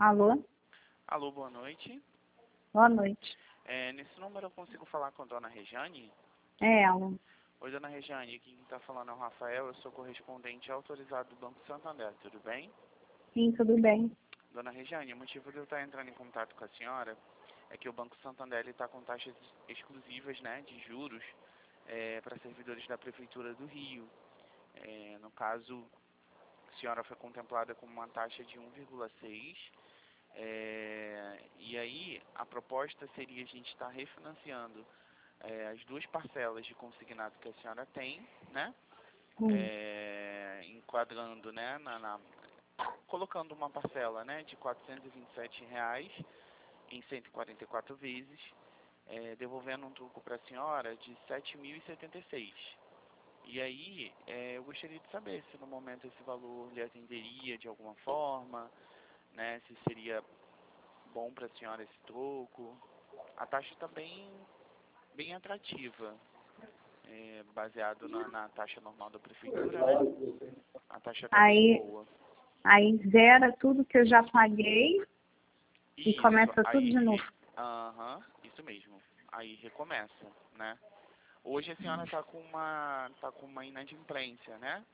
Alô? Alô, boa noite. Boa noite. Nesse número eu consigo falar com a dona Rejane? É ela. Oi, dona Rejane, aqui quem está falando é o Rafael, eu sou correspondente autorizado do Banco Santander, tudo bem? Sim, tudo bem. Dona Rejane, o motivo de eu estar entrando em contato com a senhora é que o Banco Santander está com taxas exclusivas, né, de juros para servidores da Prefeitura do Rio. No caso, a senhora foi contemplada com uma taxa de 1,6. E aí, a proposta seria a gente estar refinanciando as duas parcelas de consignado que a senhora tem, né? Enquadrando, né, colocando uma parcela, né, de R$ 427 em 144 vezes, devolvendo um troco para a senhora de 7.076. E aí, eu gostaria de saber se no momento esse valor lhe atenderia de alguma forma, né, se seria bom para a senhora esse troco. A taxa está bem atrativa, baseado na taxa normal da prefeitura, né? A taxa está bem boa. Aí zera tudo que eu já paguei e Isso, começa tudo de novo. Isso mesmo. Aí recomeça, né? Hoje a senhora está com uma inadimplência, né?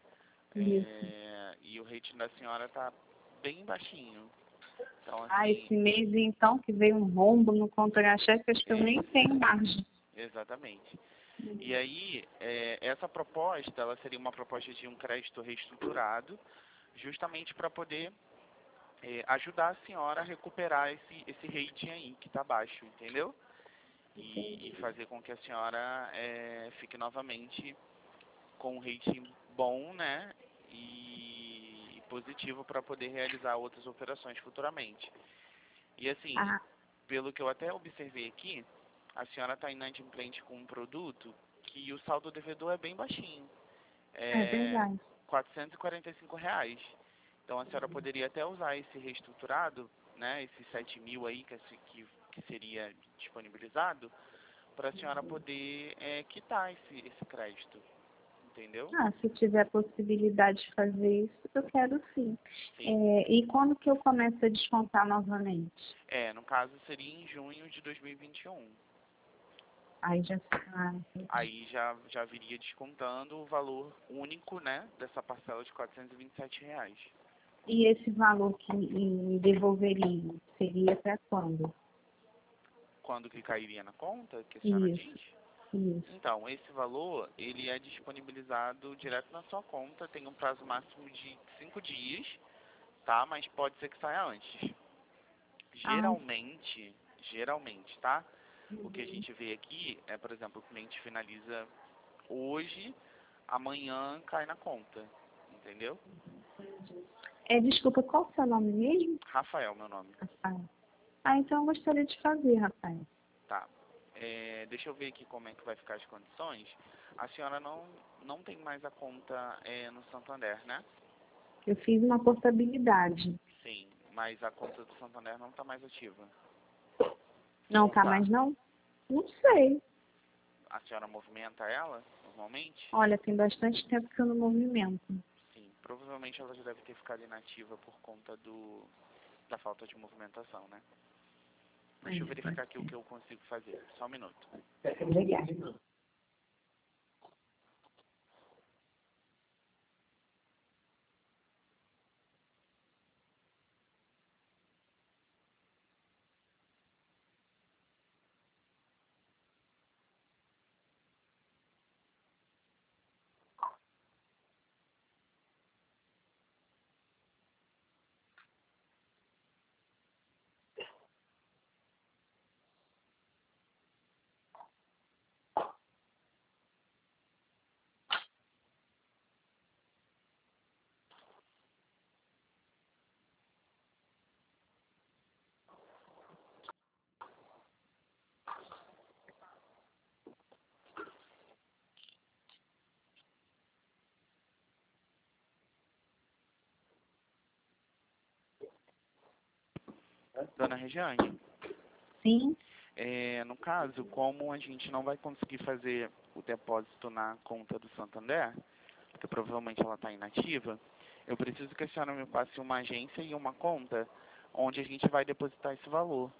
E o rating da senhora está bem baixinho. Então, assim, Esse mês então que veio um rombo no contra-cheque, acho que eu nem tenho margem. Exatamente. E aí, essa proposta, ela seria uma proposta de um crédito reestruturado, justamente para poder ajudar a senhora a recuperar esse rating aí, que está baixo, entendeu? E fazer com que a senhora fique novamente com um rating bom, né? E positivo para poder realizar outras operações futuramente. E assim, pelo que eu até observei aqui, a senhora está inadimplente com um produto que o saldo devedor é bem baixinho. É verdade. R$ 445. Então a senhora poderia até usar esse reestruturado, né, esses 7.000 aí que seria disponibilizado, para a senhora poder quitar esse crédito, entendeu? Se tiver possibilidade de fazer isso, eu quero sim. Sim. E quando que eu começo a descontar novamente? No caso seria em junho de 2021. Aí já... Aí já viria descontando o valor único, né, dessa parcela de R$ 427. E esse valor que me devolveria seria para quando? Quando que cairia na conta, que a senhora diz? Isso. Então, esse valor, ele é disponibilizado direto na sua conta, tem um prazo máximo de 5 dias, tá? Mas pode ser que saia antes. Geralmente, tá? O que a gente vê aqui é, por exemplo, o cliente finaliza hoje, amanhã cai na conta, entendeu? Desculpa, qual o seu nome mesmo? Rafael, meu nome. Rafael. Então eu gostaria de fazer, Rafael. Tá. Deixa eu ver aqui como é que vai ficar as condições. A senhora não tem mais a conta no Santander, né? Eu fiz uma portabilidade. Sim, mas a conta do Santander não está mais ativa. Não tá mais não? Não sei. A senhora movimenta ela, normalmente? Olha, tem bastante tempo que eu não movimento. Sim, provavelmente ela já deve ter ficado inativa por conta da falta de movimentação, né? Deixa eu verificar aqui o que eu consigo fazer. Só um minuto. Obrigada. Dona Regiane? Sim. No caso, como a gente não vai conseguir fazer o depósito na conta do Santander, porque provavelmente ela está inativa, eu preciso que a senhora me passe uma agência e uma conta onde a gente vai depositar esse valor.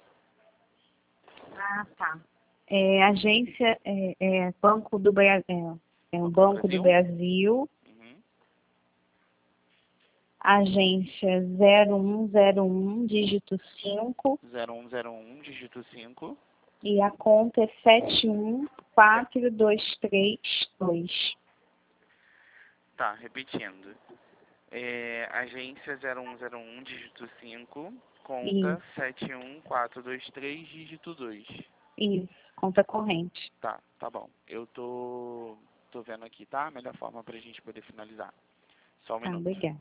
Ah, tá. Agência, Banco do Brasil, o Banco do Brasil, Uhum. agência 0101, dígito 5, 0101, dígito 5. e a conta é 714232. Tá, repetindo. Agência 0101, dígito 5, conta 71423, dígito 2. Isso, conta corrente. Tá, tá bom. Eu tô vendo aqui, tá? A melhor forma pra gente poder finalizar. Só um Tá, minuto. obrigada.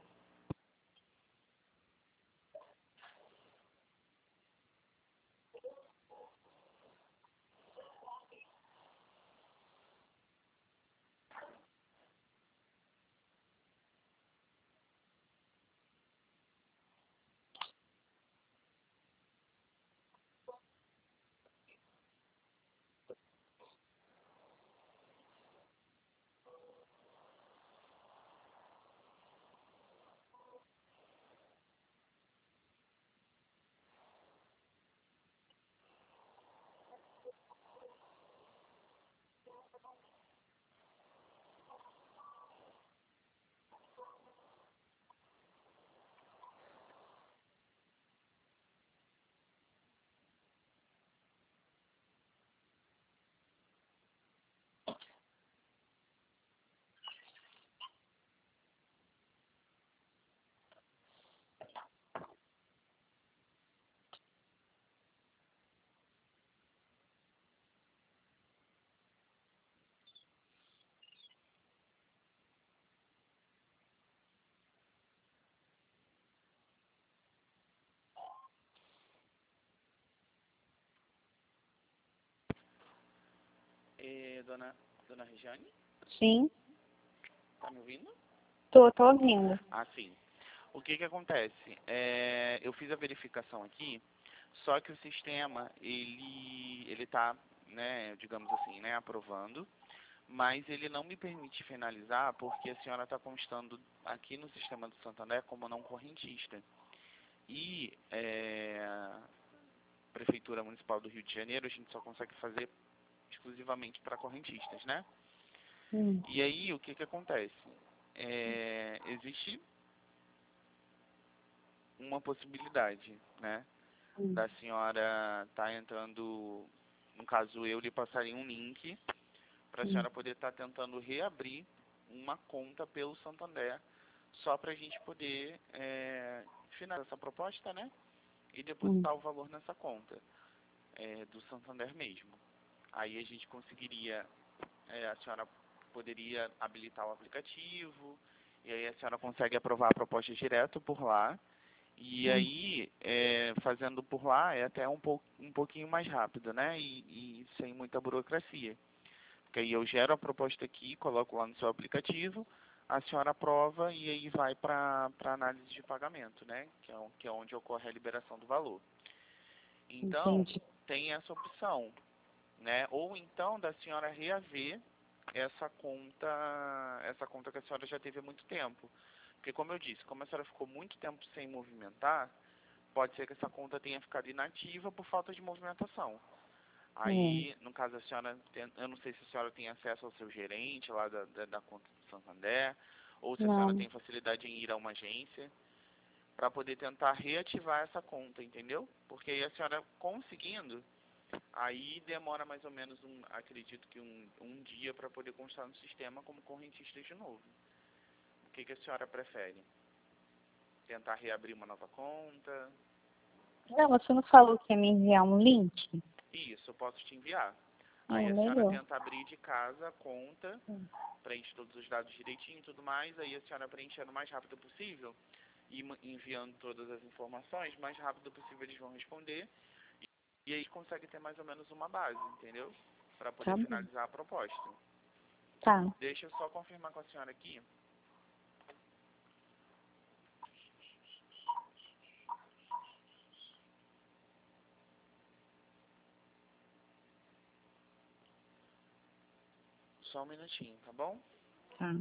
Dona Regiane, Sim, tá me ouvindo? tô ouvindo. Ah, sim. O que que acontece? Eu fiz a verificação aqui, só que o sistema, ele tá, né, digamos assim, né, aprovando, mas ele não me permite finalizar porque a senhora está constando aqui no sistema do Santander como não correntista. E Prefeitura Municipal do Rio de Janeiro, a gente só consegue fazer exclusivamente para correntistas, né? E aí, o que que acontece? Existe uma possibilidade, né, da senhora estar entrando, no caso eu lhe passaria um link para a senhora poder estar tentando reabrir uma conta pelo Santander, só para a gente poder finalizar essa proposta, né, e depositar o valor nessa conta do Santander mesmo. Aí a gente conseguiria, a senhora poderia habilitar o aplicativo, e aí a senhora consegue aprovar a proposta direto por lá. E aí, fazendo por lá, é até um pouquinho mais rápido, né? E sem muita burocracia. Porque aí eu gero a proposta aqui, coloco lá no seu aplicativo, a senhora aprova e aí vai para análise de pagamento, né? Que é onde ocorre a liberação do valor. Então, Entendi. tem essa opção, né? Ou então da senhora reaver essa conta que a senhora já teve há muito tempo. Porque, como eu disse, como a senhora ficou muito tempo sem movimentar, pode ser que essa conta tenha ficado inativa por falta de movimentação. Aí, no caso, a senhora, eu não sei se a senhora tem acesso ao seu gerente lá da conta do Santander, ou se a senhora tem facilidade em ir a uma agência, para poder tentar reativar essa conta, entendeu? Porque aí a senhora conseguindo, aí demora mais ou menos, acredito que um dia para poder constar no sistema como correntista de novo. O que que a senhora prefere? Tentar reabrir uma nova conta? Não, você não falou que ia me enviar um link? Isso, eu posso te enviar. Aí a senhora tenta abrir de casa a conta, preenche todos os dados direitinho e tudo mais, aí a senhora preenchendo o mais rápido possível e enviando todas as informações, mais rápido possível eles vão responder e aí consegue ter mais ou menos uma base, entendeu? Para poder finalizar a proposta. Tá. Deixa eu só confirmar com a senhora aqui. Só um minutinho, tá bom? Tá.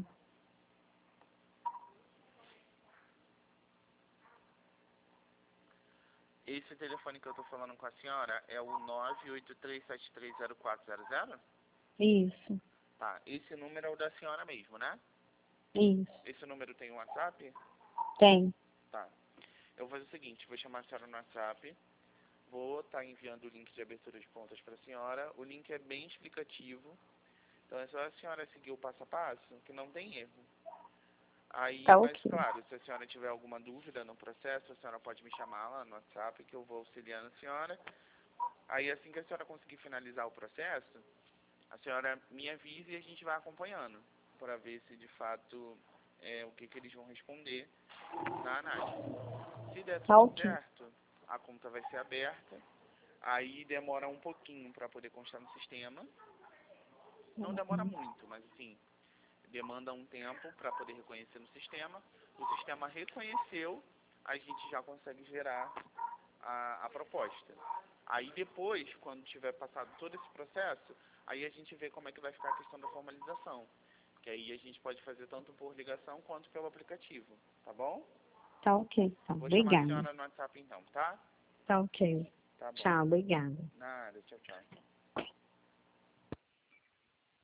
esse telefone que eu tô falando com a senhora é o 983730400? Isso, Tá, esse número é o da senhora mesmo, né? isso. Esse número tem um WhatsApp? Tem. Tá. Eu vou fazer o seguinte, vou chamar a senhora no WhatsApp, vou estar enviando o link de abertura de contas para a senhora. O link é bem explicativo, então é só a senhora seguir o passo a passo, que não tem erro. Aí, Tá mas ok. claro, se a senhora tiver alguma dúvida no processo, a senhora pode me chamar lá no WhatsApp, que eu vou auxiliando a senhora. Aí, assim que a senhora conseguir finalizar o processo, a senhora me avise e a gente vai acompanhando, para ver se de fato o que eles vão responder na análise. Se der Tá tudo ok. certo, a conta vai ser aberta. Aí demora um pouquinho para poder constar no sistema. Não demora Uhum. muito, mas assim, demanda um tempo para poder reconhecer no sistema. O sistema reconheceu, a gente já consegue gerar a proposta. Aí depois, quando tiver passado todo esse processo, aí a gente vê como é que vai ficar a questão da formalização. Que aí a gente pode fazer tanto por ligação quanto pelo aplicativo, tá bom? Tá ok, então. Vou chamar a Obrigada. senhora no WhatsApp então, tá? Tá ok. Tá bom. Tchau, obrigada. Nada, tchau, tchau.